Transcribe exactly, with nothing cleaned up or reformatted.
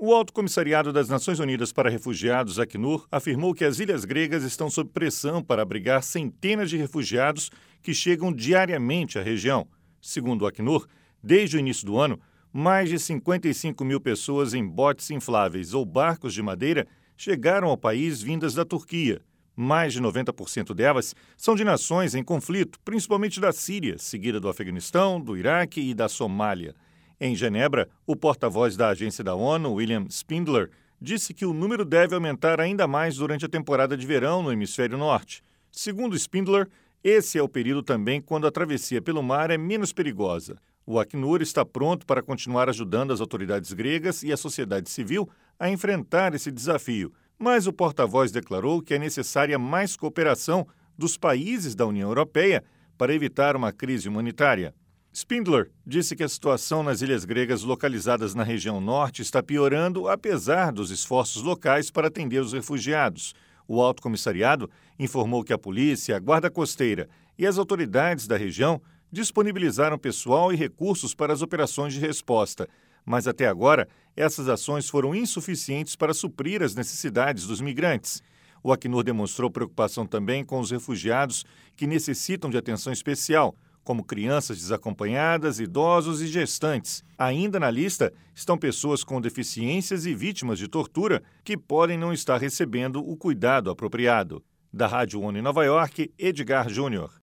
O Alto Comissariado das Nações Unidas para Refugiados, Acnur, afirmou que as ilhas gregas estão sob pressão para abrigar centenas de refugiados que chegam diariamente à região. Segundo o Acnur, desde o início do ano, mais de cinquenta e cinco mil pessoas em botes infláveis ou barcos de madeira chegaram ao país vindas da Turquia. Mais de noventa por cento delas são de nações em conflito, principalmente da Síria, seguida do Afeganistão, do Iraque e da Somália. Em Genebra, o porta-voz da agência da ONU, William Spindler, disse que o número deve aumentar ainda mais durante a temporada de verão no hemisfério norte. Segundo Spindler, esse é o período também quando a travessia pelo mar é menos perigosa. O Acnur está pronto para continuar ajudando as autoridades gregas e a sociedade civil a enfrentar esse desafio, mas o porta-voz declarou que é necessária mais cooperação dos países da União Europeia para evitar uma crise humanitária. Spindler disse que a situação nas ilhas gregas localizadas na região norte está piorando, apesar dos esforços locais para atender os refugiados. O Alto Comissariado informou que a polícia, a Guarda Costeira e as autoridades da região disponibilizaram pessoal e recursos para as operações de resposta, mas até agora essas ações foram insuficientes para suprir as necessidades dos migrantes. O Acnur demonstrou preocupação também com os refugiados que necessitam de atenção especial, como crianças desacompanhadas, idosos e gestantes. Ainda na lista estão pessoas com deficiências e vítimas de tortura que podem não estar recebendo o cuidado apropriado. Da Rádio ONU em Nova York, Edgar Júnior.